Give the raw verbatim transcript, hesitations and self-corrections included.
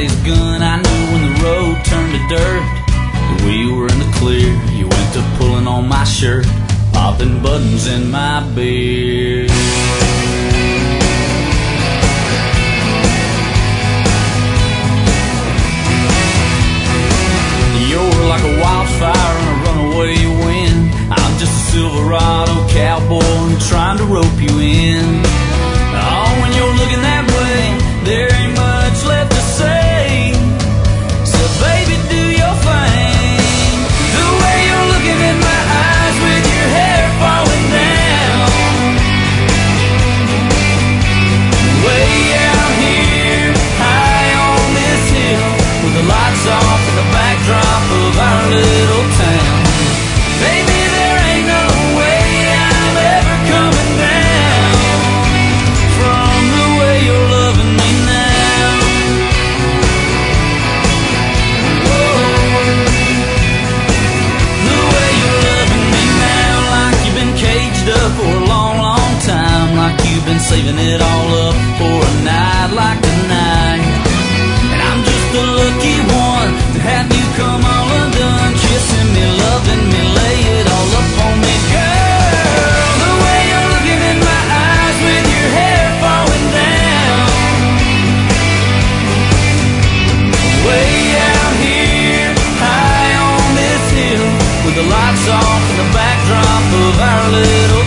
daddy's gun. I knew when the road turned to dirt that we were in the clear. You went to pulling on my shirt, popping buttons in my beard. You're like a wildfire in a runaway wind. I'm just a Silverado cowboy trying to rope you in. Oh, when you're looking that way, there ain't much left to say. So baby, do your thing. The way you're looking in my eyes with your hair falling down. Way out here, high on this hill, with the lights off and the backdrop of our little town. Baby, there ain't no way I'm ever coming down from the way you're loving me now. Whoa. The way you're loving me now, like you've been caged up for a long, long time, like you've been saving it all up for a night like tonight. And I'm just the lucky one to have you come all undone, kissing me, loving me, lay it all up on me, girl. The way you're looking in my eyes with your hair falling down. Way out here, high on this hill, with the lights off and the backdrop of our little